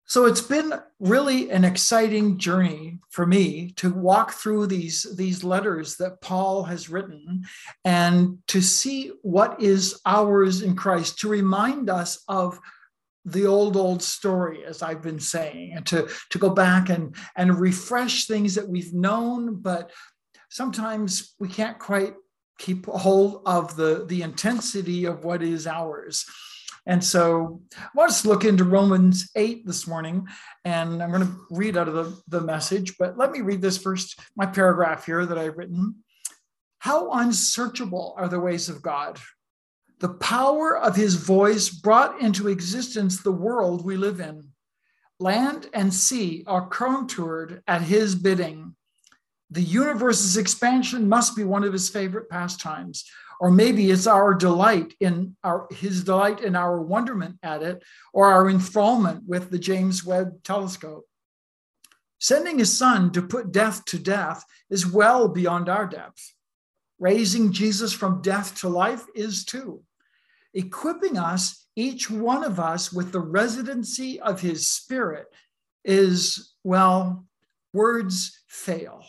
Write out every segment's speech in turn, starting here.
So it's been really an exciting journey for me to walk through these letters that Paul has written and to see what is ours in Christ, to remind us of the old story, as I've been saying, and to go back and refresh things that we've known, but sometimes we can't quite keep hold of the intensity of what is ours. And so I want us to look into Romans 8 this morning, and I'm going to read out of the message, but let me read this first, my paragraph here that I've written. How unsearchable are the ways of God. The power of his voice brought into existence the world we live in. Land and sea are contoured at his bidding. The universe's expansion must be one of his favorite pastimes. Or maybe it's our delight in his delight in our wonderment at it, or our enthrallment with the James Webb telescope. Sending his son to put death to death is well beyond our depth. Raising Jesus from death to life is too. Equipping us, each one of us, with the residency of his spirit is, well, words fail.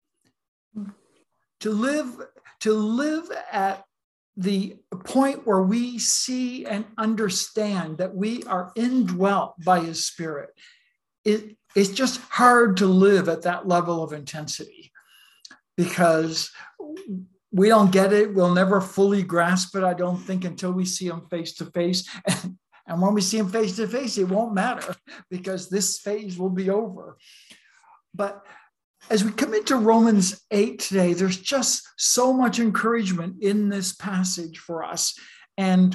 To live at the point where we see and understand that we are indwelt by his spirit, it's just hard to live at that level of intensity because we don't get it. We'll never fully grasp it, I don't think, until we see him face to face. And when we see him face to face, it won't matter because this phase will be over. But as we come into Romans 8 today, there's just so much encouragement in this passage for us, and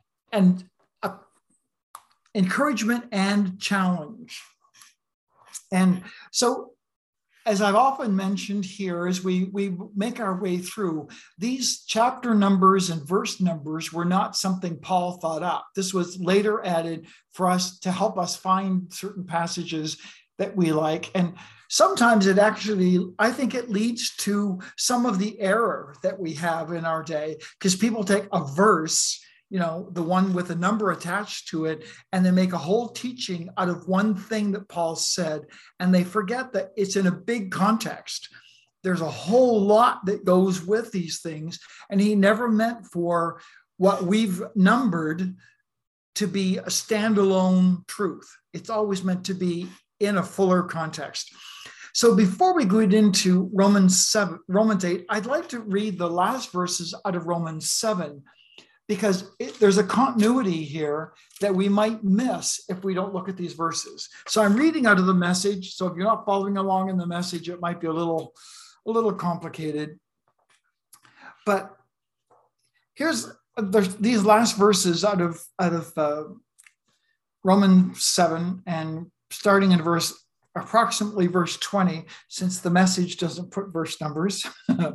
encouragement and challenge. And so, as I've often mentioned here, as we make our way through, these chapter numbers and verse numbers were not something Paul thought up. This was later added for us to help us find certain passages that we like. And sometimes it actually, I think it leads to some of the error that we have in our day, because people take a verse, the one with a number attached to it, and they make a whole teaching out of one thing that Paul said, and they forget that it's in a big context. There's a whole lot that goes with these things, and he never meant for what we've numbered to be a standalone truth. It's always meant to be in a fuller context. So before we go into Romans 8, I'd like to read the last verses out of Romans 7, because there's a continuity here that we might miss if we don't look at these verses. So I'm reading out of the Message. So if you're not following along in the Message, it might be a little complicated. But there's these last verses out of Romans 7, and starting in approximately verse 20, since the Message doesn't put verse numbers.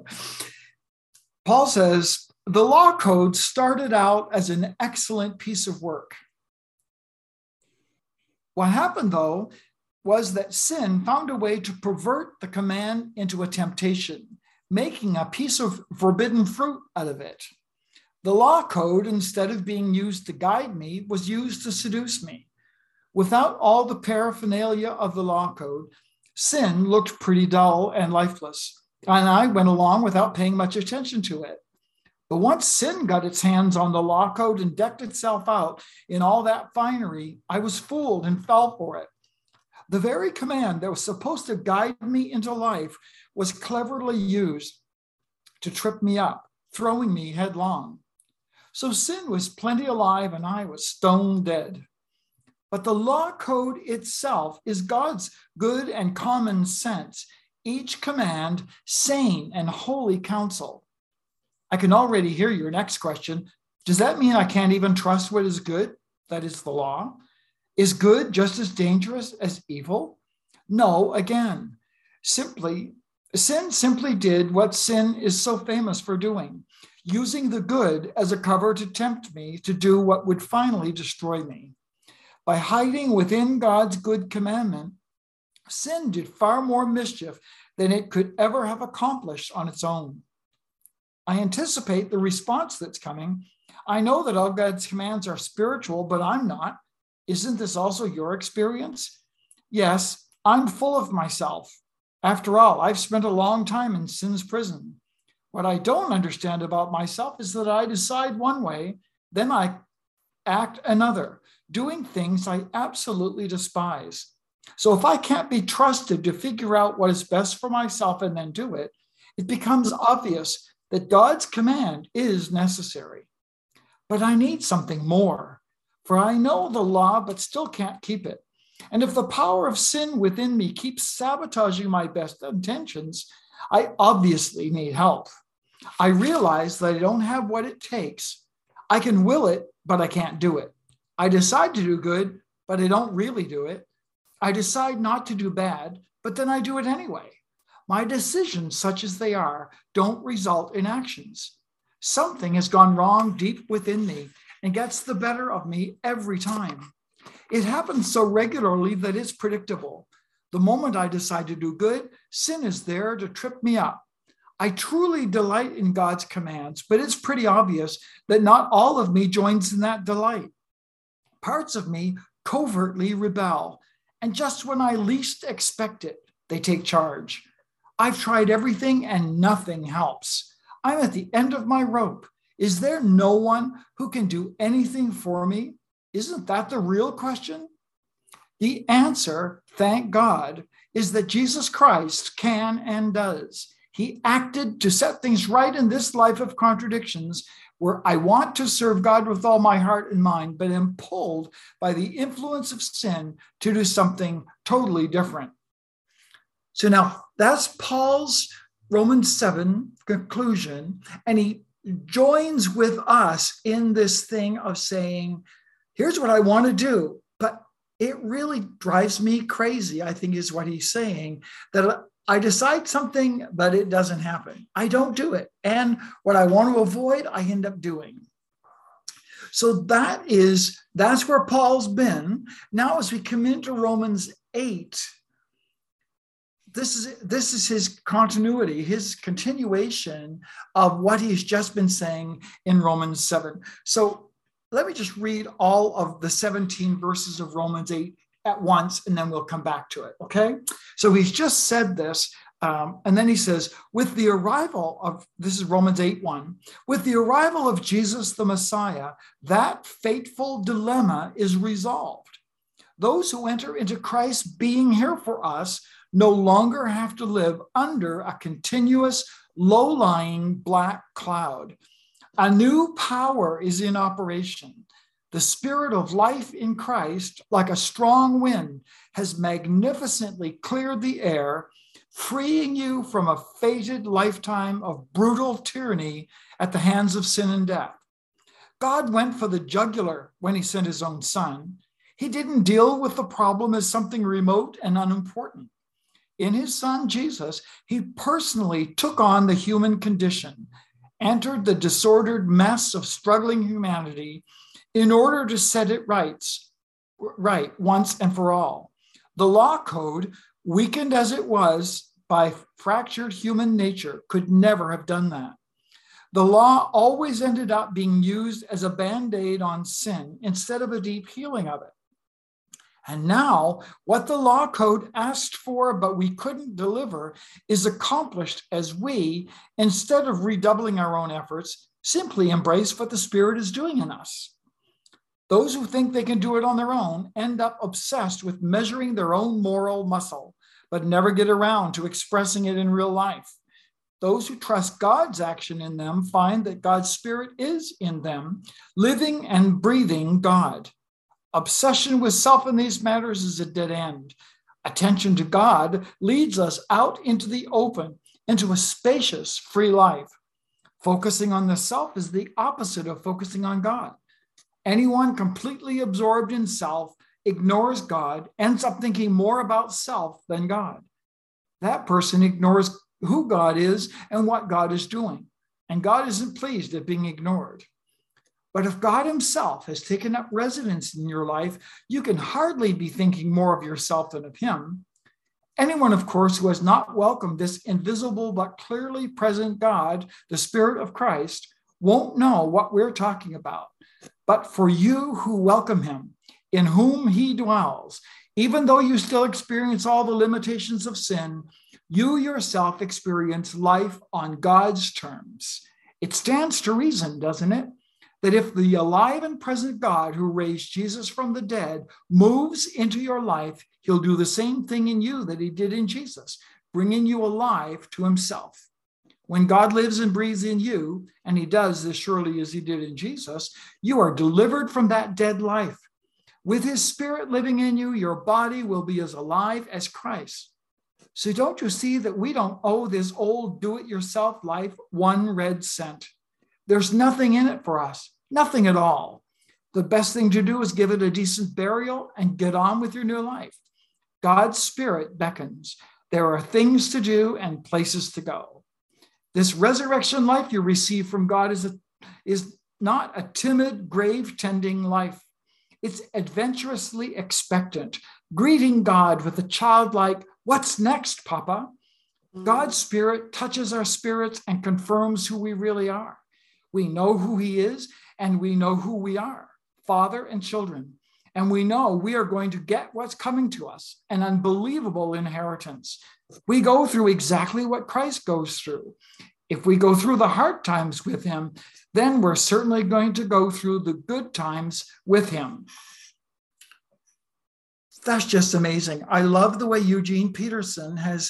Paul says, the law code started out as an excellent piece of work. What happened, though, was that sin found a way to pervert the command into a temptation, making a piece of forbidden fruit out of it. The law code, instead of being used to guide me, was used to seduce me. Without all the paraphernalia of the law code, sin looked pretty dull and lifeless, and I went along without paying much attention to it. But once sin got its hands on the law code and decked itself out in all that finery, I was fooled and fell for it. The very command that was supposed to guide me into life was cleverly used to trip me up, throwing me headlong. So sin was plenty alive and I was stone dead. But the law code itself is God's good and common sense, each command sane and holy counsel. I can already hear your next question. Does that mean I can't even trust what is good? That is the law. Is good just as dangerous as evil? No, again, sin simply did what sin is so famous for doing, using the good as a cover to tempt me to do what would finally destroy me. By hiding within God's good commandment, sin did far more mischief than it could ever have accomplished on its own. I anticipate the response that's coming. I know that all God's commands are spiritual, but I'm not. Isn't this also your experience? Yes, I'm full of myself. After all, I've spent a long time in sin's prison. What I don't understand about myself is that I decide one way, then I act another, doing things I absolutely despise. So if I can't be trusted to figure out what is best for myself and then do it, it becomes obvious that God's command is necessary. But I need something more, for I know the law, but still can't keep it. And if the power of sin within me keeps sabotaging my best intentions, I obviously need help. I realize that I don't have what it takes. I can will it, but I can't do it. I decide to do good, but I don't really do it. I decide not to do bad, but then I do it anyway. My decisions, such as they are, don't result in actions. Something has gone wrong deep within me and gets the better of me every time. It happens so regularly that it's predictable. The moment I decide to do good, sin is there to trip me up. I truly delight in God's commands, but it's pretty obvious that not all of me joins in that delight. Parts of me covertly rebel, and just when I least expect it, they take charge. I've tried everything and nothing helps. I'm at the end of my rope. Is there no one who can do anything for me? Isn't that the real question? The answer, thank God, is that Jesus Christ can and does. He acted to set things right in this life of contradictions where I want to serve God with all my heart and mind, but am pulled by the influence of sin to do something totally different. So now that's Paul's Romans 7 conclusion, and he joins with us in this thing of saying, here's what I want to do, but it really drives me crazy, I think is what he's saying, that I decide something, but it doesn't happen. I don't do it. And what I want to avoid, I end up doing. So that's where Paul's been. Now, as we come into Romans 8, this is his continuity, his continuation of what he's just been saying in Romans 7. So let me just read all of the 17 verses of Romans 8 at once, and then we'll come back to it, okay? So he's just said this, and then he says, with the arrival of, this is Romans 8:1, with the arrival of Jesus the Messiah, that fateful dilemma is resolved. Those who enter into Christ being here for us no longer have to live under a continuous, low-lying black cloud. A new power is in operation. The spirit of life in Christ, like a strong wind, has magnificently cleared the air, freeing you from a fated lifetime of brutal tyranny at the hands of sin and death. God went for the jugular when he sent his own son. He didn't deal with the problem as something remote and unimportant. In his son, Jesus, he personally took on the human condition, entered the disordered mess of struggling humanity in order to set it right once and for all. The law code, weakened as it was by fractured human nature, could never have done that. The law always ended up being used as a band-aid on sin instead of a deep healing of it. And now, what the law code asked for but we couldn't deliver is accomplished as we, instead of redoubling our own efforts, simply embrace what the Spirit is doing in us. Those who think they can do it on their own end up obsessed with measuring their own moral muscle, but never get around to expressing it in real life. Those who trust God's action in them find that God's Spirit is in them, living and breathing God. Obsession with self in these matters is a dead end. Attention to God leads us out into the open, into a spacious, free life. Focusing on the self is the opposite of focusing on God. Anyone completely absorbed in self ignores God, ends up thinking more about self than God. That person ignores who God is and what God is doing, and God isn't pleased at being ignored. But if God himself has taken up residence in your life, you can hardly be thinking more of yourself than of him. Anyone, of course, who has not welcomed this invisible but clearly present God, the Spirit of Christ, won't know what we're talking about. But for you who welcome him, in whom he dwells. Even though you still experience all the limitations of sin, you yourself experience life on God's terms. It stands to reason, doesn't it, that if the alive and present God who raised Jesus from the dead moves into your life, he'll do the same thing in you that he did in Jesus, bringing you alive to himself. When God lives and breathes in you, and he does as surely as he did in Jesus, you are delivered from that dead life. With his spirit living in you, your body will be as alive as Christ. So don't you see that we don't owe this old do-it-yourself life one red cent? There's nothing in it for us, nothing at all. The best thing to do is give it a decent burial and get on with your new life. God's spirit beckons. There are things to do and places to go. This resurrection life you receive from God is not a timid, grave-tending life. It's adventurously expectant, greeting God with a childlike, "What's next, Papa?" God's spirit touches our spirits and confirms who we really are. We know who he is, and we know who we are, father and children. And we know we are going to get what's coming to us, an unbelievable inheritance. We go through exactly what Christ goes through. If we go through the hard times with him, then we're certainly going to go through the good times with him. That's just amazing. I love the way Eugene Peterson has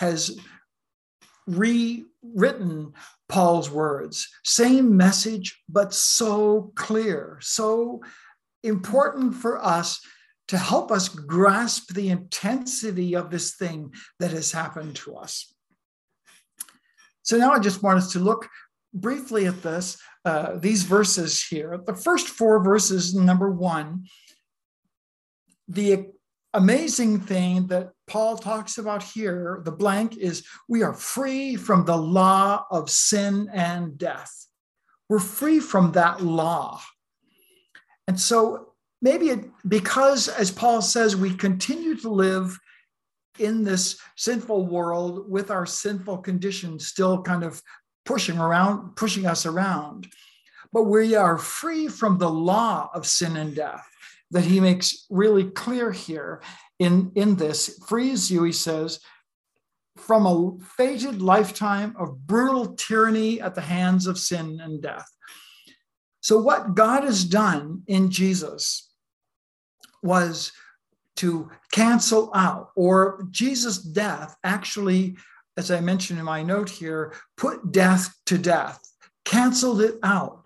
rewritten Paul's words. Same message, but so clear, so important for us to help us grasp the intensity of this thing that has happened to us. So now I just want us to look briefly at these verses here. The first four verses, number 1, the amazing thing that Paul talks about here, the blank, is we are free from the law of sin and death. We're free from that law. And so maybe because, as Paul says, we continue to live in this sinful world with our sinful conditions still kind of pushing us around, but we are free from the law of sin and death that he makes really clear here in this. Frees you, he says, from a fated lifetime of brutal tyranny at the hands of sin and death. So what God has done in Jesus was to cancel out, or Jesus' death actually, as I mentioned in my note here, put death to death, canceled it out,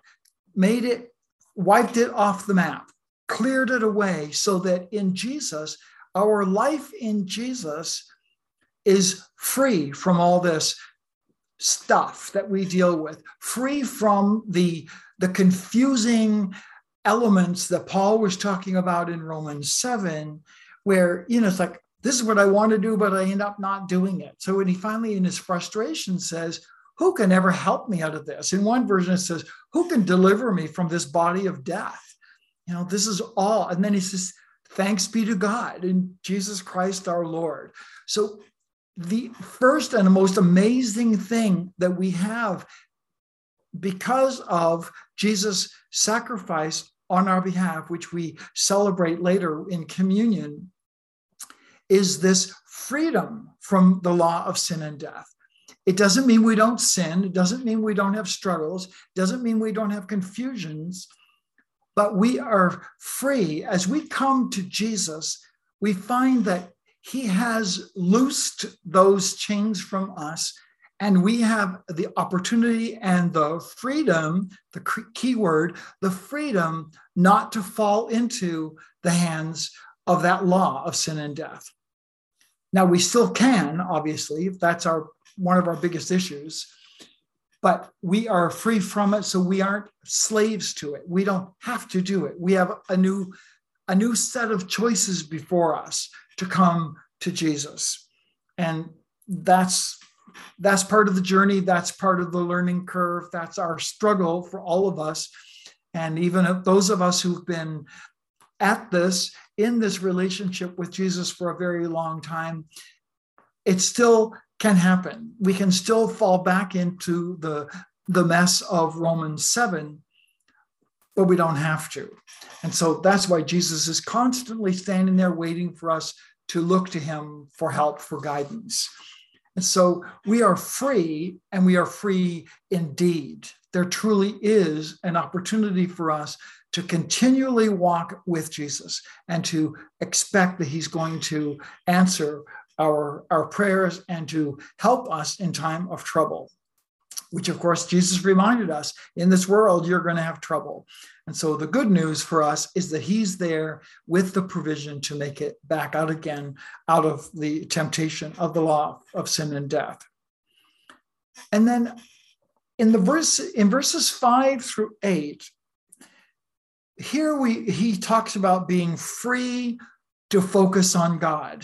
wiped it off the map, cleared it away, so that in Jesus, our life in Jesus is free from all this stuff that we deal with, free from the confusing elements that Paul was talking about in Romans 7, where, it's like, this is what I want to do, but I end up not doing it. So when he finally, in his frustration, says, who can ever help me out of this? In one version, it says, who can deliver me from this body of death? This is all. And then he says, thanks be to God in Jesus Christ our Lord. So the first and the most amazing thing that we have because of Jesus' sacrifice on our behalf, which we celebrate later in communion, is this freedom from the law of sin and death. It doesn't mean we don't sin. It doesn't mean we don't have struggles. It doesn't mean we don't have confusions, but we are free. As we come to Jesus, we find that he has loosed those chains from us, and we have the opportunity and the freedom, the key word, the freedom not to fall into the hands of that law of sin and death. Now, we still can, obviously, if that's one of our biggest issues, but we are free from it, so we aren't slaves to it. We don't have to do it. We have a new set of choices before us to come to Jesus. And that's part of the journey. That's part of the learning curve. That's our struggle for all of us. And even those of us who've been in this relationship with Jesus for a very long time, it still can happen. We can still fall back into the mess of Romans 7. but we don't have to. And so that's why Jesus is constantly standing there waiting for us to look to him for help, for guidance. And so we are free, and we are free indeed. There truly is an opportunity for us to continually walk with Jesus and to expect that he's going to answer our prayers and to help us in time of trouble, which of course Jesus reminded us, in this world, you're going to have trouble. And so the good news for us is that he's there with the provision to make it back out again, out of the temptation of the law of sin and death. And then in verses 5 through 8, here he talks about being free to focus on God.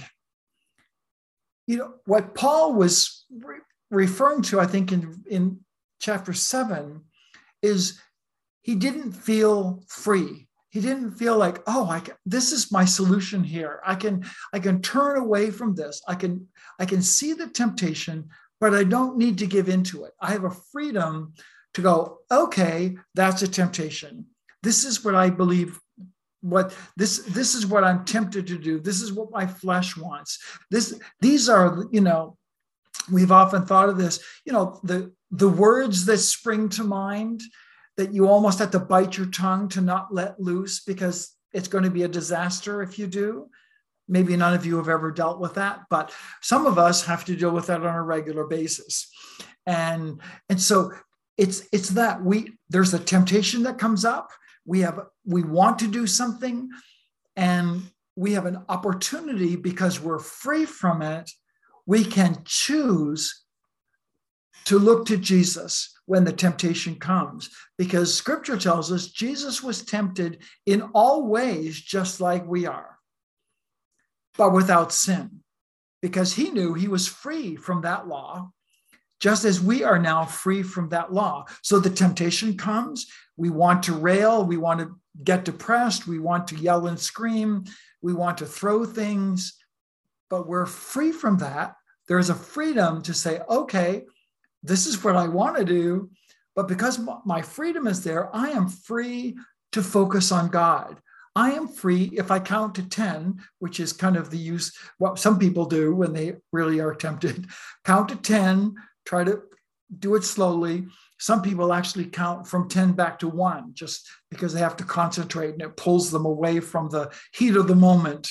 You know, what Paul was referring to, I think, in chapter 7, is he didn't feel free. He didn't feel like, oh, this is my solution here. I can turn away from this. I can see the temptation, but I don't need to give into it. I have a freedom to go, okay, that's a temptation. This is what I believe. This is what I'm tempted to do. This is what my flesh wants. These are, we've often thought of this, the words that spring to mind that you almost have to bite your tongue to not let loose because it's going to be a disaster if you do. Maybe none of you have ever dealt with that, but some of us have to deal with that on a regular basis. And so it's that there's a temptation that comes up. We want to do something, and we have an opportunity because we're free from it. We can choose to look to Jesus when the temptation comes, because scripture tells us Jesus was tempted in all ways just like we are, but without sin, because he knew he was free from that law, just as we are now free from that law. So the temptation comes, we want to rail, we want to get depressed, we want to yell and scream, we want to throw things, but we're free from that. There's a freedom to say, okay, this is what I want to do, but because my freedom is there, I am free to focus on God. I am free if I count to 10, which is kind of the use, what some people do when they really are tempted. Count to 10, try to do it slowly. Some people actually count from 10 back to 1 just because they have to concentrate, and it pulls them away from the heat of the moment.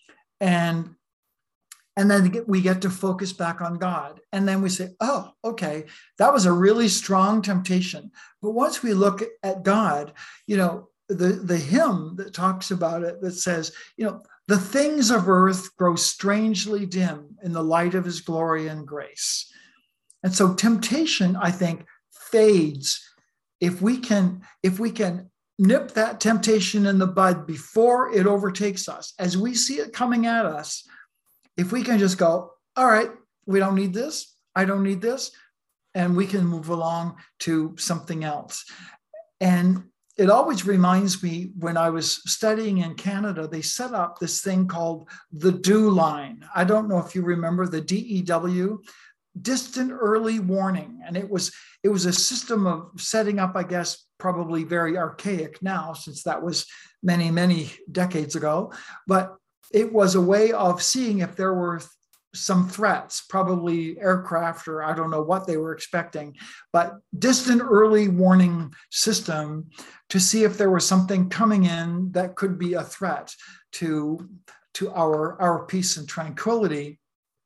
And then we get to focus back on God. And then we say, oh, okay, that was a really strong temptation. But once we look at God, the hymn that talks about it, that says, the things of earth grow strangely dim in the light of his glory and grace. And so temptation, I think, fades if we can nip that temptation in the bud before it overtakes us. As we see it coming at us, if we can just go, all right, we don't need this, I don't need this, and we can move along to something else. And it always reminds me, when I was studying in Canada, they set up this thing called the DEW line. I don't know if you remember the DEW, distant early warning. And it was a system of setting up, I guess, probably very archaic now, since that was many, many decades ago. But it was a way of seeing if there were some threats, probably aircraft, or I don't know what they were expecting, but distant early warning system to see if there was something coming in that could be a threat to our peace and tranquility.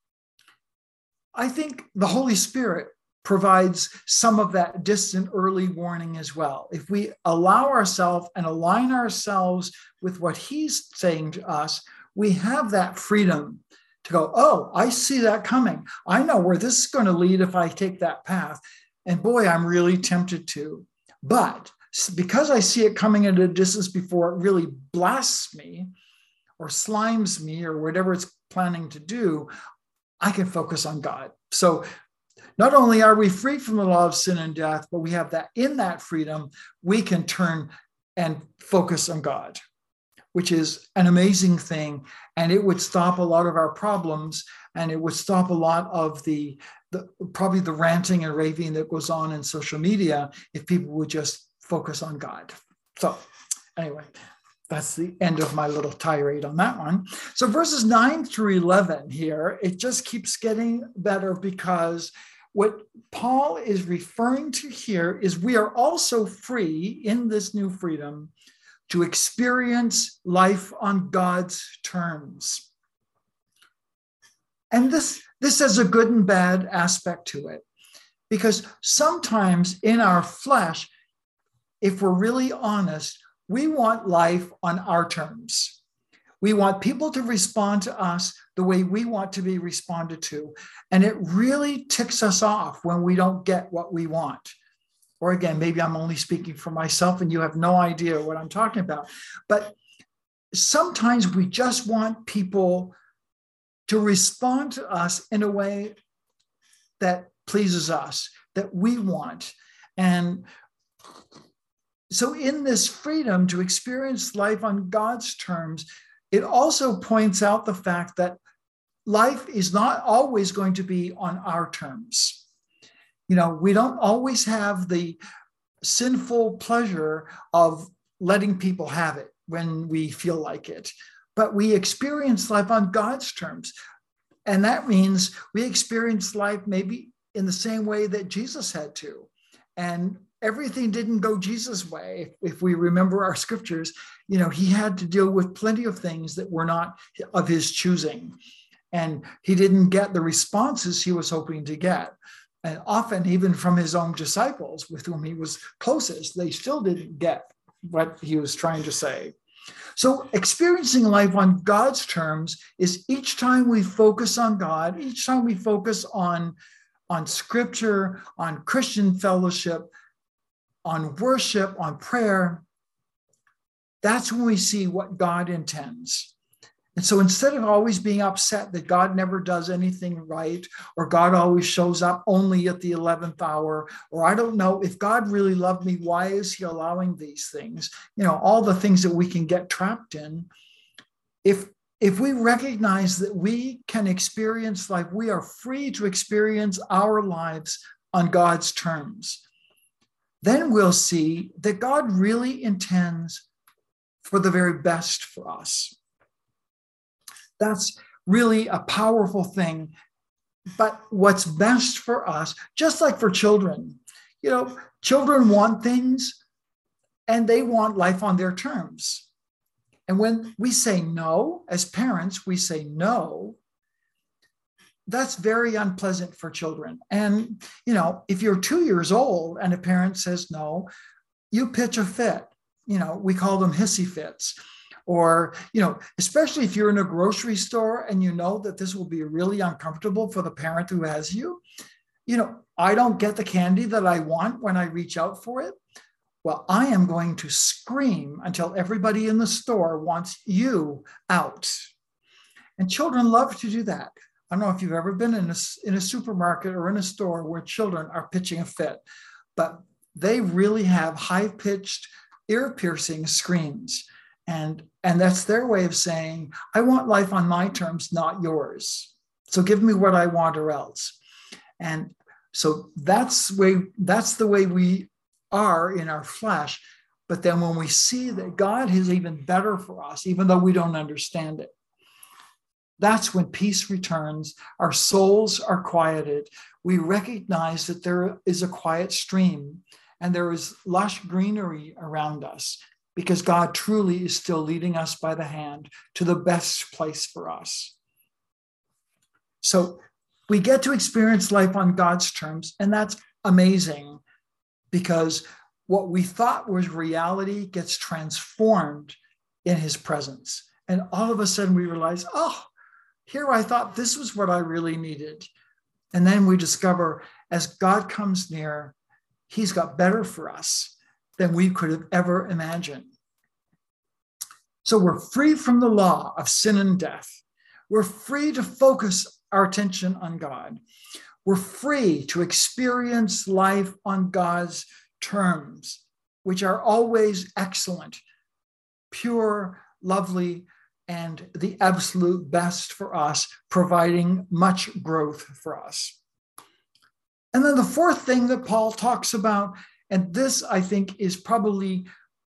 I think the Holy Spirit provides some of that distant early warning as well. If we allow ourselves and align ourselves with what he's saying to us, we have that freedom to go, oh, I see that coming. I know where this is going to lead if I take that path. And boy, I'm really tempted to. But because I see it coming at a distance before it really blasts me or slimes me or whatever it's planning to do, I can focus on God. So not only are we free from the law of sin and death, but we have that in that freedom, we can turn and focus on God, which is an amazing thing. And it would stop a lot of our problems, and it would stop a lot of probably the ranting and raving that goes on in social media if people would just focus on God. So anyway, that's the end of my little tirade on that one. So verses 9 through 11 here, it just keeps getting better, because what Paul is referring to here is we are also free in this new freedom to experience life on God's terms. And this has a good and bad aspect to it, because sometimes in our flesh, if we're really honest, we want life on our terms. We want people to respond to us the way we want to be responded to. And it really ticks us off when we don't get what we want. Or again, maybe I'm only speaking for myself and you have no idea what I'm talking about. But sometimes we just want people to respond to us in a way that pleases us, that we want. And so in this freedom to experience life on God's terms, it also points out the fact that life is not always going to be on our terms. You know, we don't always have the sinful pleasure of letting people have it when we feel like it, but we experience life on God's terms. And that means we experience life maybe in the same way that Jesus had to. And everything didn't go Jesus' way. If we remember our scriptures, you know, he had to deal with plenty of things that were not of his choosing. And he didn't get the responses he was hoping to get. And often, even from his own disciples with whom he was closest, they still didn't get what he was trying to say. So experiencing life on God's terms is each time we focus on God, each time we focus on scripture, on Christian fellowship, on worship, on prayer, that's when we see what God intends. And so instead of always being upset that God never does anything right, or God always shows up only at the 11th hour, or I don't know, if God really loved me, why is he allowing these things? You know, all the things that we can get trapped in. If we recognize that we can experience life, we are free to experience our lives on God's terms, then we'll see that God really intends for the very best for us. That's really a powerful thing. But what's best for us, just like for children, you know, children want things and they want life on their terms. And when we say no, as parents, we say no, that's very unpleasant for children. And, you know, if you're 2 years old and a parent says no, you pitch a fit. You know, we call them hissy fits. Or, you know, especially if you're in a grocery store and you know that this will be really uncomfortable for the parent who has you. You know, I don't get the candy that I want when I reach out for it. Well, I am going to scream until everybody in the store wants you out. And children love to do that. I don't know if you've ever been in a supermarket or in a store where children are pitching a fit, but they really have high-pitched, ear-piercing screams. And that's their way of saying, I want life on my terms, not yours. So give me what I want or else. And so that's the way we are in our flesh. But then when we see that God is even better for us, even though we don't understand it, that's when peace returns. Our souls are quieted. We recognize that there is a quiet stream and there is lush greenery around us, because God truly is still leading us by the hand to the best place for us. So we get to experience life on God's terms, and that's amazing, because what we thought was reality gets transformed in his presence. And all of a sudden we realize, oh, here I thought this was what I really needed. And then we discover as God comes near, he's got better for us than we could have ever imagined. So we're free from the law of sin and death. We're free to focus our attention on God. We're free to experience life on God's terms, which are always excellent, pure, lovely, and the absolute best for us, providing much growth for us. And then the fourth thing that Paul talks about, and this I think is probably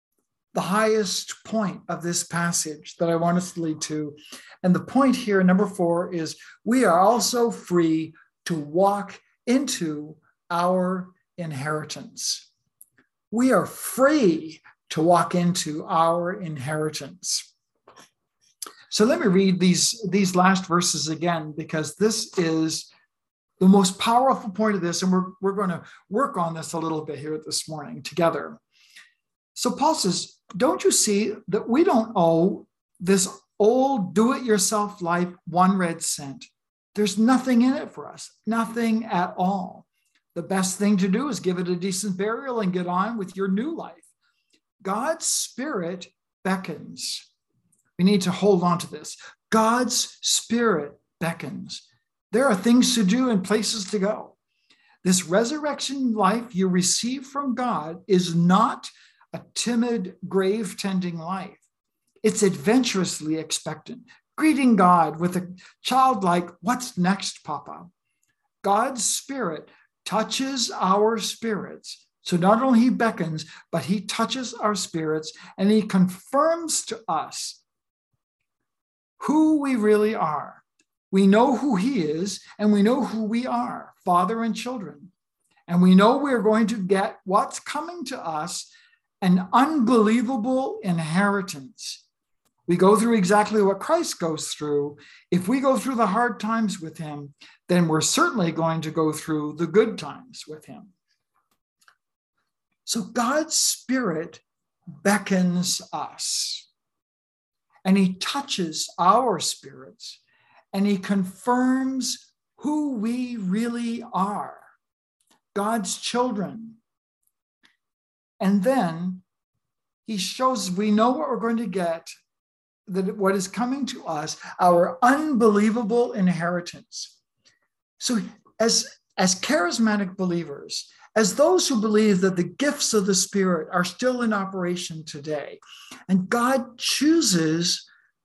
the highest point of this passage that I want us to lead to. And the point here, number 4, is we are also free to walk into our inheritance. We are free to walk into our inheritance. So let me read these last verses again, because this is the most powerful point of this, and we're going to work on this a little bit here this morning together. So Paul says, don't you see that we don't owe this old do-it-yourself life 1 red cent? There's nothing in it for us, nothing at all. The best thing to do is give it a decent burial and get on with your new life. God's Spirit beckons. We need to hold on to this. God's Spirit beckons. There are things to do and places to go. This resurrection life you receive from God is not a timid, grave-tending life. It's adventurously expectant, greeting God with a childlike, "What's next, Papa?" God's Spirit touches our spirits. So not only he beckons, but he touches our spirits and he confirms to us who we really are. We know who he is and we know who we are, father and children. And we know we're going to get what's coming to us, an unbelievable inheritance. We go through exactly what Christ goes through. If we go through the hard times with him, then we're certainly going to go through the good times with him. So God's Spirit beckons us, and he touches our spirits, and he confirms who we really are, God's children. And then he shows we know what we're going to get, that what is coming to us, our unbelievable inheritance. So as charismatic believers, as those who believe that the gifts of the Spirit are still in operation today, and God chooses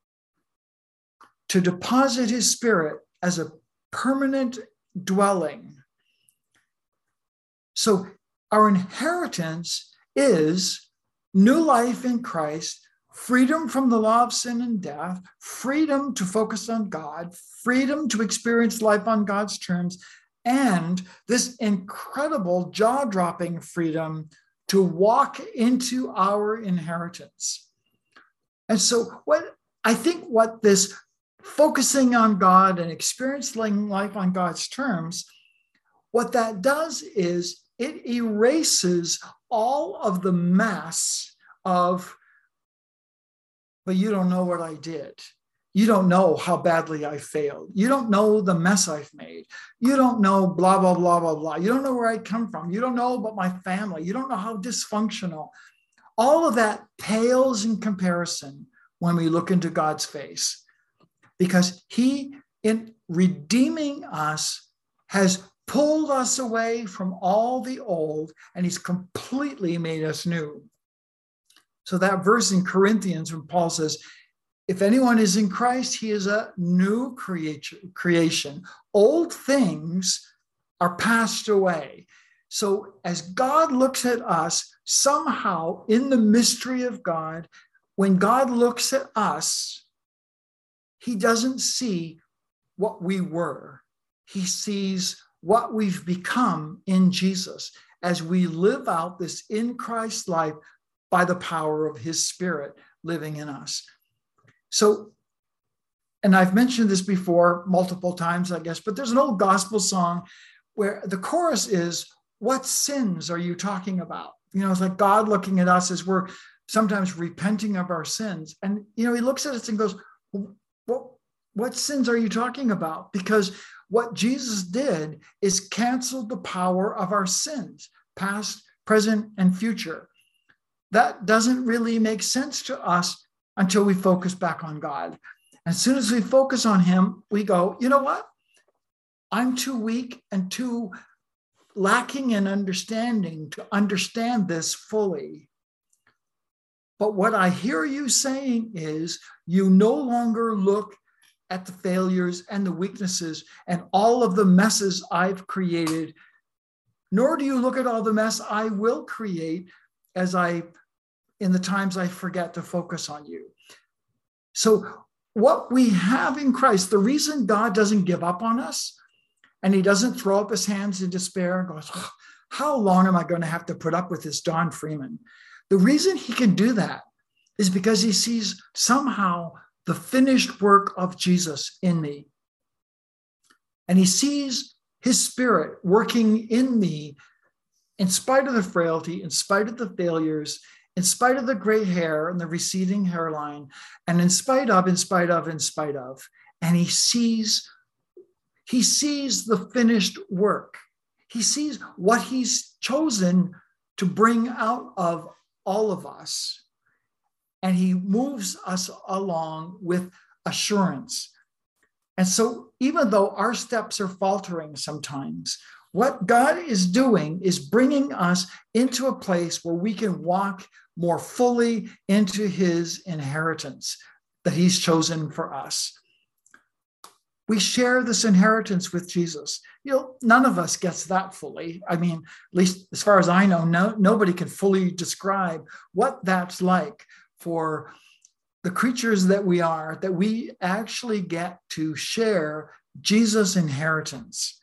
to deposit his Spirit as a permanent dwelling. So our inheritance is new life in Christ, freedom from the law of sin and death, freedom to focus on God, freedom to experience life on God's terms, and this incredible jaw-dropping freedom to walk into our inheritance. And so what this focusing on God and experiencing life on God's terms, what that does is it erases all of the mess of, but you don't know what I did. You don't know how badly I failed. You don't know the mess I've made. You don't know blah, blah, blah, blah, blah. You don't know where I come from. You don't know about my family. You don't know how dysfunctional. All of that pales in comparison when we look into God's face, because he, in redeeming us, has pulled us away from all the old, and he's completely made us new. So that verse in Corinthians when Paul says, if anyone is in Christ, he is a new creation. Old things are passed away. So as God looks at us, somehow in the mystery of God, when God looks at us, he doesn't see what we were. He sees what we've become in Jesus as we live out this in Christ life by the power of his Spirit living in us. So, and I've mentioned this before multiple times, I guess, but there's an old gospel song where the chorus is, what sins are you talking about? You know, it's like God looking at us as we're sometimes repenting of our sins. And, you know, he looks at us and goes, what sins are you talking about? Because what Jesus did is canceled the power of our sins, past, present, and future. That doesn't really make sense to us until we focus back on God. As soon as we focus on him, we go, you know what? I'm too weak and too lacking in understanding to understand this fully. But what I hear you saying is you no longer look at the failures and the weaknesses and all of the messes I've created, nor do you look at all the mess I will create as I in the times I forget to focus on you. So what we have in Christ, the reason God doesn't give up on us and he doesn't throw up his hands in despair and goes, oh, how long am I going to have to put up with this Don Freeman? The reason he can do that is because he sees somehow the finished work of Jesus in me. And he sees his Spirit working in me in spite of the frailty, in spite of the failures, in spite of the gray hair and the receding hairline, and in spite of. And he sees the finished work. He sees what he's chosen to bring out of all of us. And he moves us along with assurance. And so even though our steps are faltering sometimes, what God is doing is bringing us into a place where we can walk more fully into his inheritance that he's chosen for us. We share this inheritance with Jesus. None of us gets that fully. I mean, at least as far as I know, nobody can fully describe what that's like for the creatures that we are, that we actually get to share Jesus' inheritance.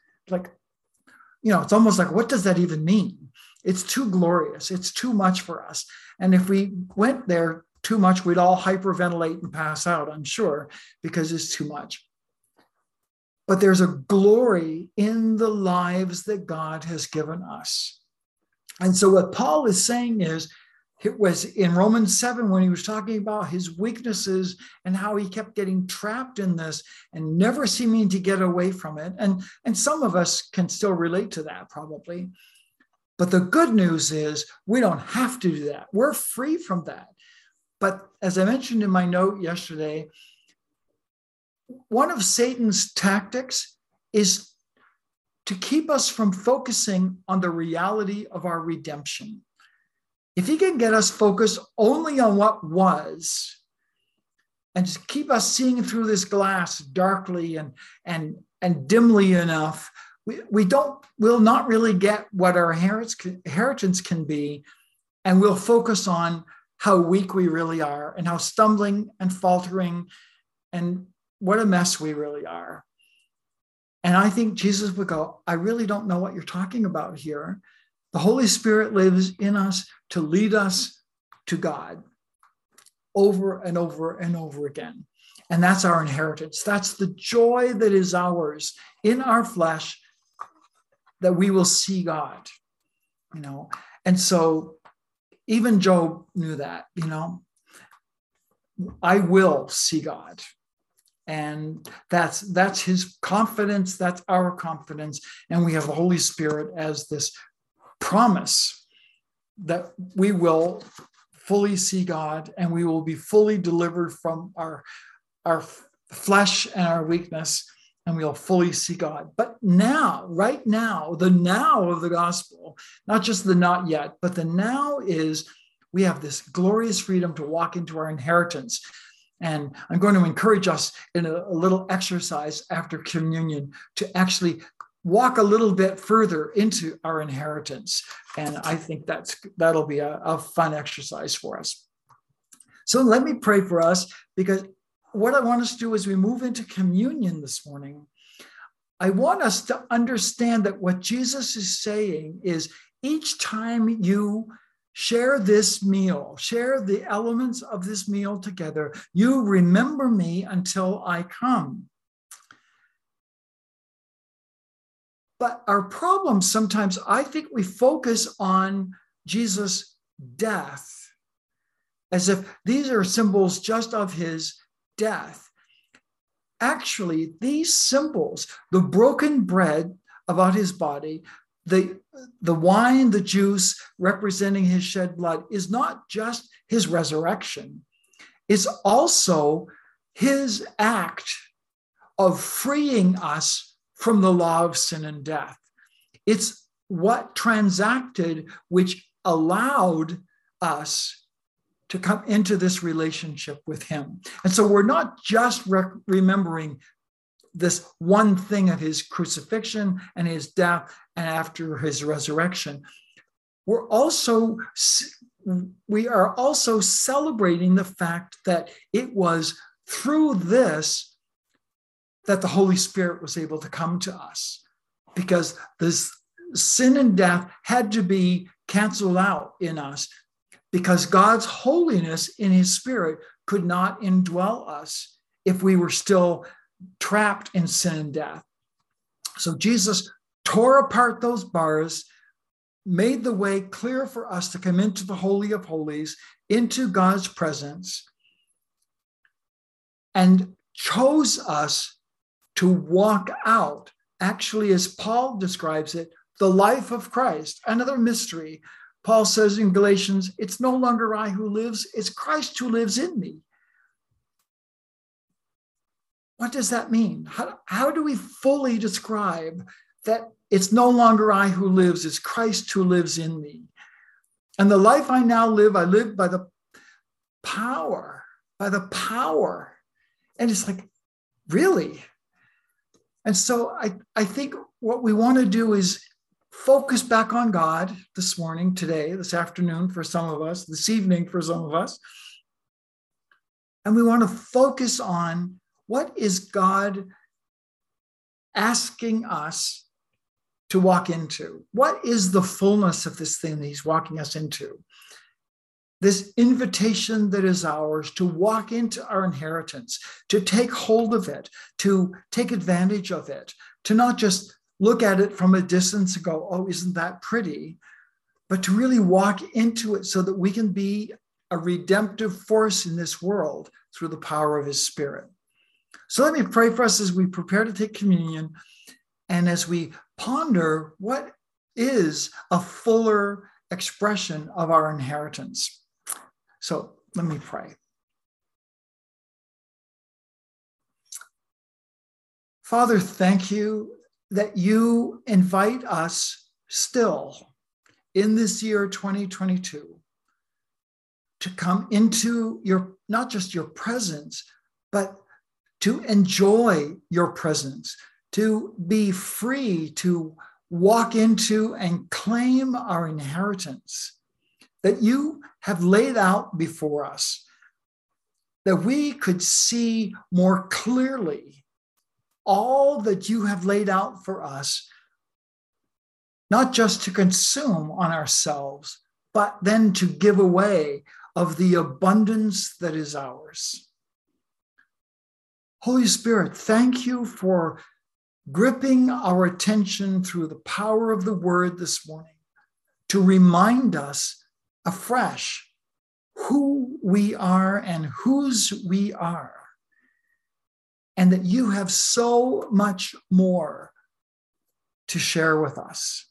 It's almost like, what does that even mean? It's too glorious. It's too much for us. And if we went there too much, we'd all hyperventilate and pass out, I'm sure, because it's too much. But there's a glory in the lives that God has given us. And so what Paul is saying is, it was in Romans 7 when he was talking about his weaknesses and how he kept getting trapped in this and never seeming to get away from it. And some of us can still relate to that probably. But the good news is we don't have to do that. We're free from that. But as I mentioned in my note yesterday, one of Satan's tactics is to keep us from focusing on the reality of our redemption. If he can get us focused only on what was and just keep us seeing through this glass darkly and dimly enough, we'll not really get what our inheritance can be, and we'll focus on how weak we really are and how stumbling and faltering and what a mess we really are. And I think Jesus would go, I really don't know what you're talking about here. The Holy Spirit lives in us to lead us to God over and over and over again. And that's our inheritance. That's the joy that is ours in our flesh, that we will see God, And so even Job knew that, I will see God. And that's his confidence. That's our confidence. And we have the Holy Spirit as this promise that we will fully see God and we will be fully delivered from our flesh and our weakness, and we'll fully see God. But now, right now, the now of the gospel, not just the not yet, but the now is we have this glorious freedom to walk into our inheritance. And I'm going to encourage us in a little exercise after communion to actually walk a little bit further into our inheritance. And I think that'll be a fun exercise for us. So let me pray for us, because what I want us to do as we move into communion this morning, I want us to understand that what Jesus is saying is each time you share this meal, share the elements of this meal together, you remember me until I come. But our problem sometimes, I think we focus on Jesus' death as if these are symbols just of his death. Actually, these symbols, the broken bread about his body, the wine, the juice representing his shed blood, is not just his resurrection. It's also his act of freeing us from the law of sin and death. It's what transacted, which allowed us to come into this relationship with him. And so we're not just remembering this one thing of his crucifixion and his death and after his resurrection. We're also we are also celebrating the fact that it was through this that the Holy Spirit was able to come to us, because this sin and death had to be canceled out in us, because God's holiness in his Spirit could not indwell us if we were still trapped in sin and death. So Jesus tore apart those bars, made the way clear for us to come into the Holy of Holies, into God's presence, and chose us to walk out, actually, as Paul describes it, the life of Christ. Another mystery. Paul says in Galatians, it's no longer I who lives, it's Christ who lives in me. What does that mean? How do we fully describe that it's no longer I who lives, it's Christ who lives in me? And the life I now live, I live by the power. And it's like, really? And so I think what we want to do is focus back on God this morning, today, this afternoon for some of us, this evening for some of us. And we want to focus on what is God asking us to walk into? What is the fullness of this thing that he's walking us into? This invitation that is ours to walk into our inheritance, to take hold of it, to take advantage of it, to not just look at it from a distance and go, oh, isn't that pretty? But to really walk into it so that we can be a redemptive force in this world through the power of his Spirit. So let me pray for us as we prepare to take communion and as we ponder what is a fuller expression of our inheritance. So let me pray. Father, thank you that you invite us still in this year 2022 to come into your, not just your presence, but to enjoy your presence, to be free to walk into and claim our inheritance that you have laid out before us, that we could see more clearly all that you have laid out for us, not just to consume on ourselves, but then to give away of the abundance that is ours. Holy Spirit, thank you for gripping our attention through the power of the word this morning to remind us afresh who we are and whose we are, and that you have so much more to share with us.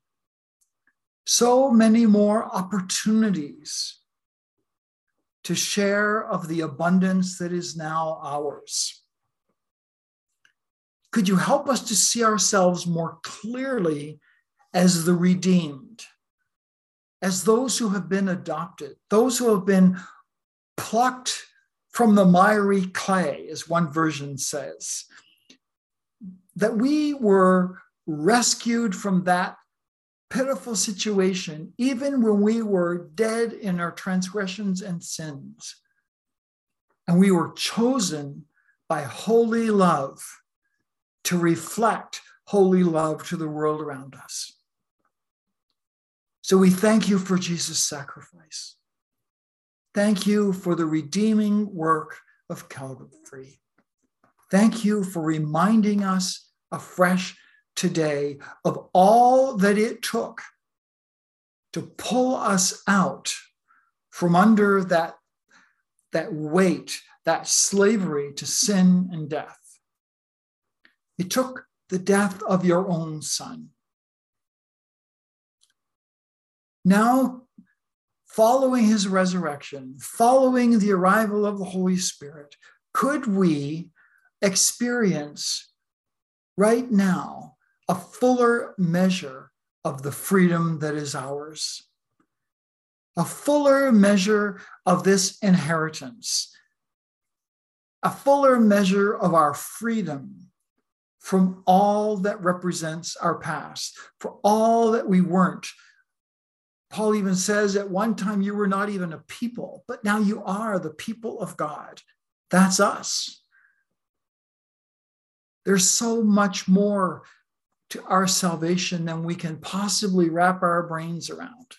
So many more opportunities to share of the abundance that is now ours. Could you help us to see ourselves more clearly as the redeemed, as those who have been adopted, those who have been plucked from the miry clay, as one version says, that we were rescued from that pitiful situation, even when we were dead in our transgressions and sins. And we were chosen by holy love to reflect holy love to the world around us. So we thank you for Jesus' sacrifice. Thank you for the redeeming work of Calvary. Thank you for reminding us afresh today of all that it took to pull us out from under that weight, that slavery to sin and death. It took the death of your own Son. Now, following his resurrection, following the arrival of the Holy Spirit, could we experience right now a fuller measure of the freedom that is ours? A fuller measure of this inheritance, a fuller measure of our freedom from all that represents our past, for all that we weren't Paul even says at one time you were not even a people, but now you are the people of God. That's us. There's so much more to our salvation than we can possibly wrap our brains around.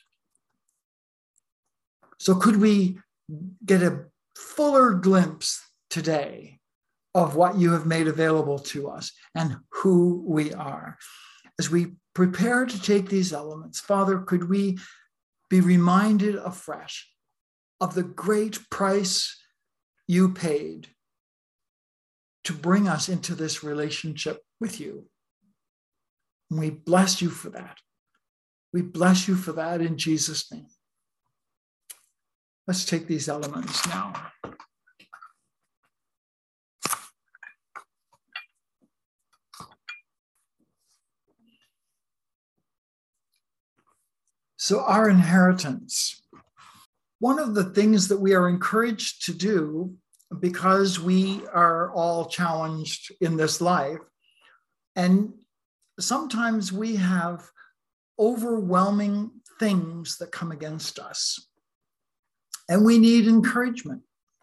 So could we get a fuller glimpse today of what you have made available to us and who we are? As we prepare to take these elements, Father, could we be reminded afresh of the great price you paid to bring us into this relationship with you? And we bless you for that. We bless you for that in Jesus' name. Let's take these elements now. So our inheritance. One of the things that we are encouraged to do, because we are all challenged in this life, and sometimes we have overwhelming things that come against us, and we need encouragement.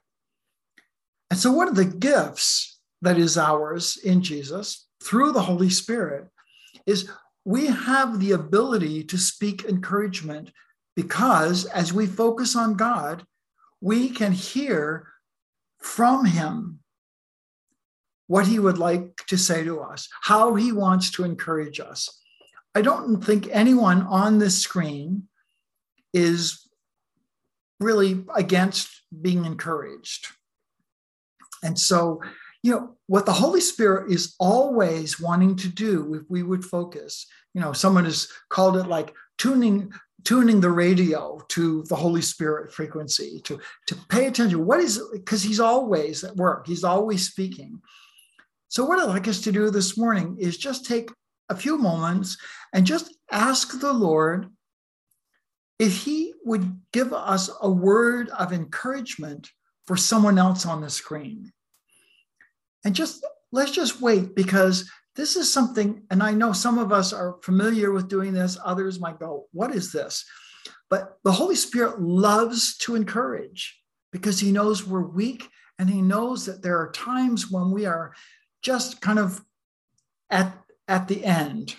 And so one of the gifts that is ours in Jesus through the Holy Spirit is we have the ability to speak encouragement, because as we focus on God, we can hear from him what he would like to say to us, how he wants to encourage us. I don't think anyone on this screen is really against being encouraged. And so, what the Holy Spirit is always wanting to do, if we would focus, someone has called it like tuning the radio to the Holy Spirit frequency, to pay attention. What is it? Because he's always at work. He's always speaking. So what I'd like us to do this morning is just take a few moments and just ask the Lord if he would give us a word of encouragement for someone else on the screen. And let's just wait, because this is something, and I know some of us are familiar with doing this. Others might go, what is this? But the Holy Spirit loves to encourage, because he knows we're weak, and he knows that there are times when we are just kind of at the end.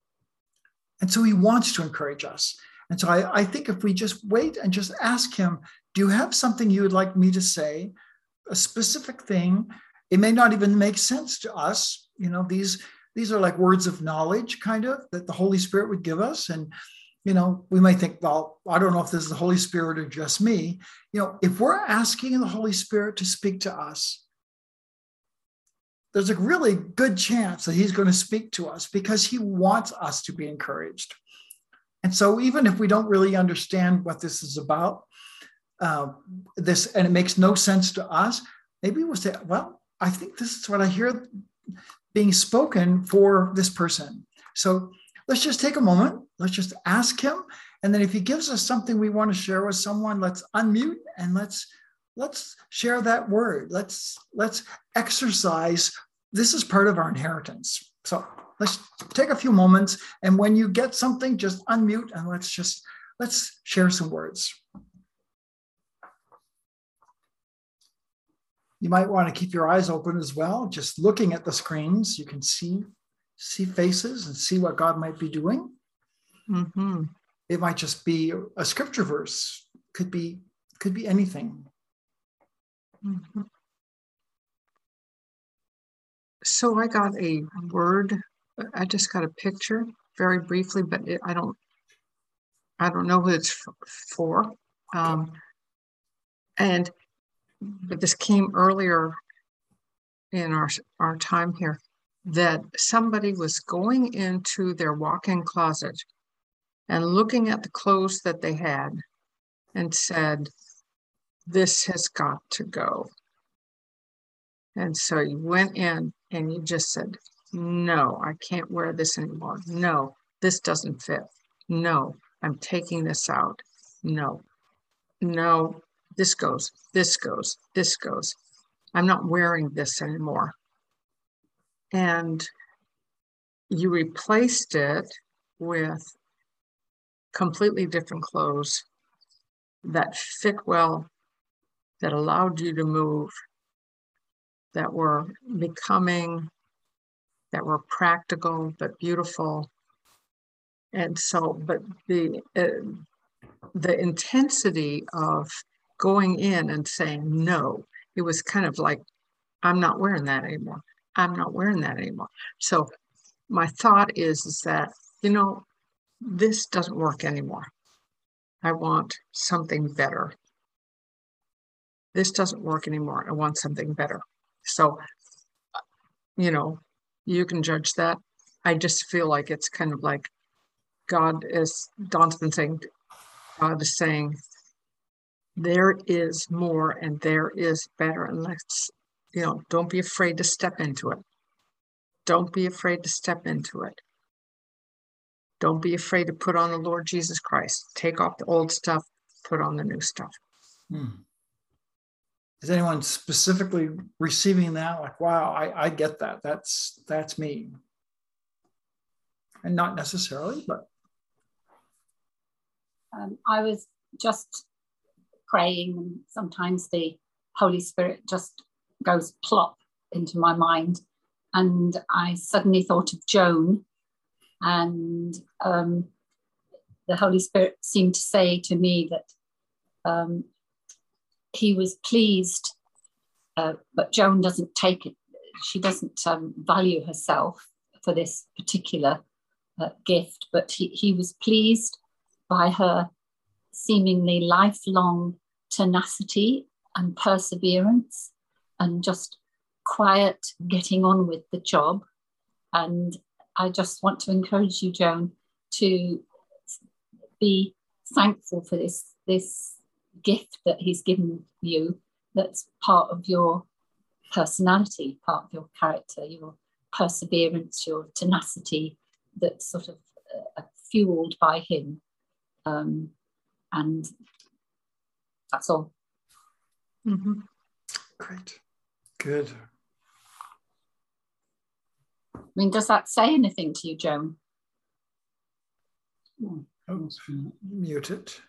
And so he wants to encourage us. And so I think if we just wait and just ask him, do you have something you would like me to say? A specific thing. It may not even make sense to us. These are like words of knowledge, kind of, that the Holy Spirit would give us. And, we might think, well, I don't know if this is the Holy Spirit or just me. If we're asking the Holy Spirit to speak to us, there's a really good chance that he's going to speak to us, because he wants us to be encouraged. And so even if we don't really understand what this is about, and it makes no sense to us, maybe we'll say, well, I think this is what I hear being spoken for this person. So let's just take a moment. Let's just ask him. And then if he gives us something we want to share with someone, let's unmute and let's share that word. Let's exercise. This is part of our inheritance. So let's take a few moments. And when you get something, just unmute and let's share some words. You might want to keep your eyes open as well. Just looking at the screens, you can see faces and see what God might be doing. Mm-hmm. It might just be a scripture verse. Could be anything. Mm-hmm. So I got a word. I just got a picture very briefly, but I don't know who it's for. But this came earlier in our time here, that somebody was going into their walk-in closet and looking at the clothes that they had and said, this has got to go. And so you went in and you just said, no, I can't wear this anymore. No, this doesn't fit. No, I'm taking this out. No, this goes. I'm not wearing this anymore. And you replaced it with completely different clothes that fit well, that allowed you to move, that were becoming, that were practical but beautiful. And so, but the intensity of going in and saying no, it was kind of like, I'm not wearing that anymore. I'm not wearing that anymore. So my thought is that, this doesn't work anymore. I want something better. This doesn't work anymore. I want something better. So, you can judge that. I just feel like it's kind of like God, as Don's been saying, God is saying, there is more and there is better. And let's, don't be afraid to step into it. Don't be afraid to step into it. Don't be afraid to put on the Lord Jesus Christ. Take off the old stuff, put on the new stuff. Is anyone specifically receiving that? Like, wow, I get that. That's me. And not necessarily, but. I was just praying, and sometimes the Holy Spirit just goes plop into my mind. And I suddenly thought of Joan, and the Holy Spirit seemed to say to me that he was pleased, but Joan doesn't take it. She doesn't value herself for this particular gift, but he was pleased by her seemingly lifelong tenacity and perseverance and just quiet getting on with the job. And I just want to encourage you, Joan, to be thankful for this gift that he's given you, that's part of your personality, part of your character, your perseverance, your tenacity, that's sort of fueled by him. And that's all. Mm-hmm. Great. Good. I mean, does that say anything to you, Joan? Oh, mute it.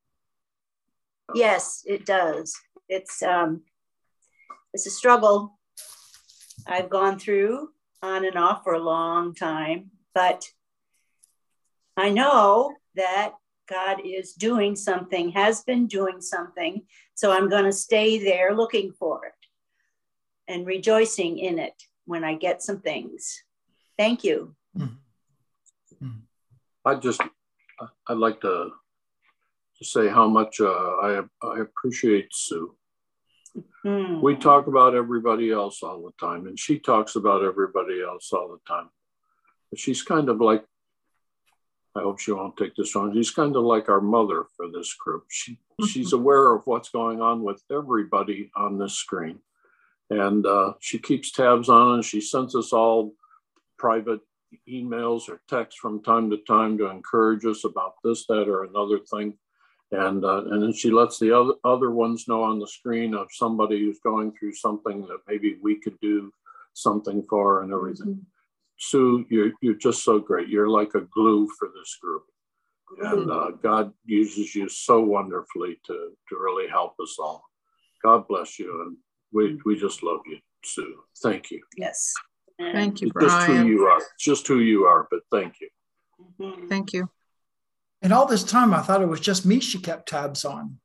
Yes, it does. It's a struggle I've gone through on and off for a long time, but I know that God is doing something, has been doing something, so I'm going to stay there looking for it and rejoicing in it when I get some things. Thank you. Mm-hmm. I'd like to say how much I appreciate Sue. Mm-hmm. We talk about everybody else all the time, and she talks about everybody else all the time. But she's kind of like, I hope she won't take this wrong, she's kind of like our mother for this group. She's aware of what's going on with everybody on this screen. And she keeps tabs on it. She sends us all private emails or texts from time to time to encourage us about this, that, or another thing. And then she lets the other ones know on the screen of somebody who's going through something that maybe we could do something for and everything. Mm-hmm. Sue, you're just so great. You're like a glue for this group. And God uses you so wonderfully to really help us all. God bless you. And we just love you, Sue. Thank you. Yes. Thank you, Brian. Just who you are. Just who you are, but thank you. Mm-hmm. Thank you. And all this time, I thought it was just me she kept tabs on.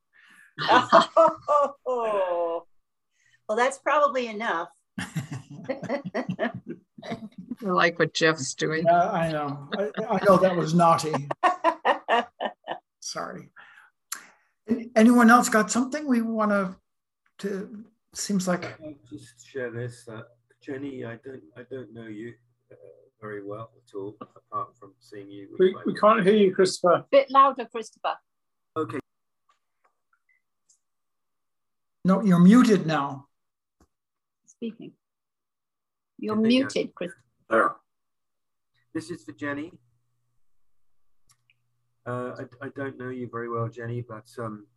Oh, well, that's probably enough. I like what Jeff's doing. Yeah, I know. I know that was naughty. Sorry. Anyone else got something we want to? Seems like. I'll just share this. Jenny, I don't know you very well at all, apart from seeing you. We can't hear you, Christopher. Bit louder, Christopher. Okay. No, you're muted now. Speaking. You're muted, Christopher. There. This is for Jenny. I don't know you very well, Jenny, but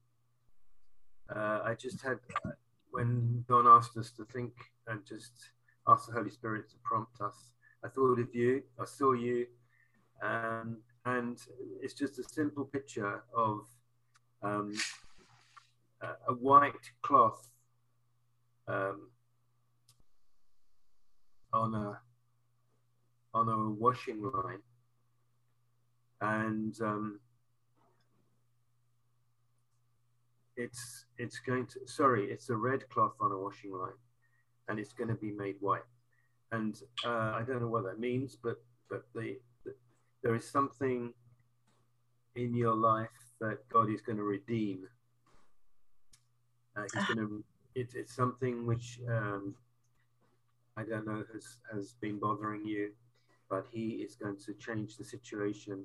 I just had, when Don asked us to think and just ask the Holy Spirit to prompt us, I thought of you, I saw you, and and it's just a simple picture of a white cloth on a washing line, and it's a red cloth on a washing line, and it's going to be made white. And I don't know what that means, but there is something in your life that God is going to redeem. It's something which I don't know has been bothering you, but He is going to change the situation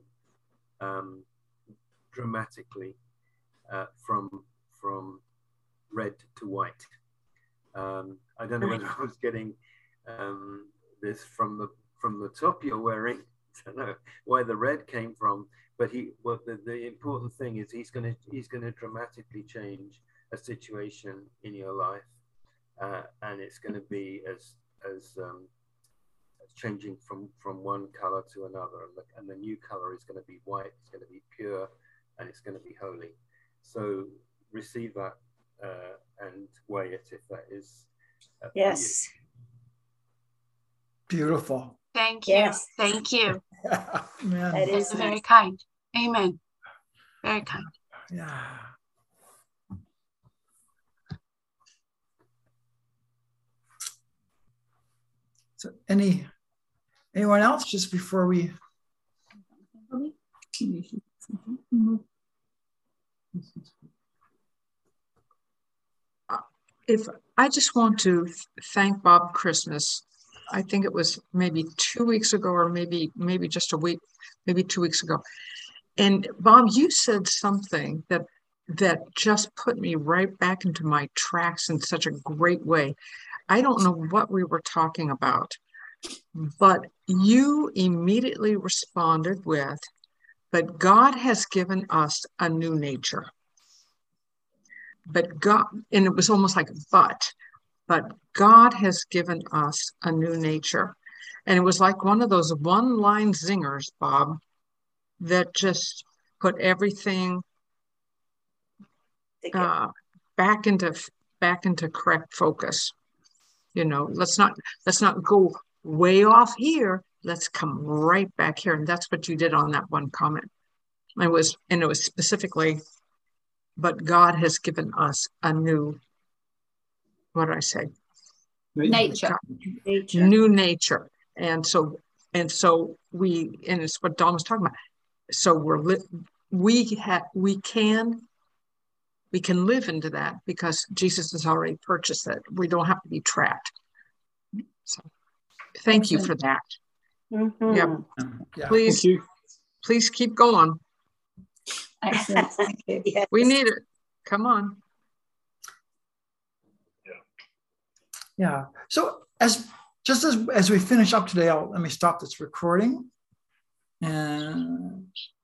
dramatically from red to white. I don't know whether I was getting this from the top you're wearing. I don't know where the red came from, but the important thing is he's going to dramatically change a situation in your life, and it's going to be as changing from one color to another, and the new color is going to be white. It's going to be pure, and it's going to be holy. So receive that and weigh it if that is. Yes. Beautiful. Thank you. Yes. Thank you. Man. That is That's very kind. Amen. Very kind. Yeah. So anyone else just before we? If I just want to thank Bob Christmas. I think it was maybe 2 weeks ago, or maybe just a week, maybe 2 weeks ago. And Bob, you said something that just put me right back into my tracks in such a great way. I don't know what we were talking about, but you immediately responded with, "But God has given us a new nature." But God, and it was almost like, but God has given us a new nature. And it was like one of those one-line zingers, Bob, that just put everything back into correct focus. You know, let's not go way off here. Let's come right back here. And that's what you did on that one comment. It was specifically, but God has given us a new, what did I say? Nature. New nature. And so we, and it's what Dawn was talking about. So we can live into that because Jesus has already purchased it. We don't have to be trapped. So thank you for that. Mm-hmm. Yeah. Please keep going. Excellent. Thank you. Yes. We need it. Come on. Yeah. So as we finish up today, let me stop this recording. And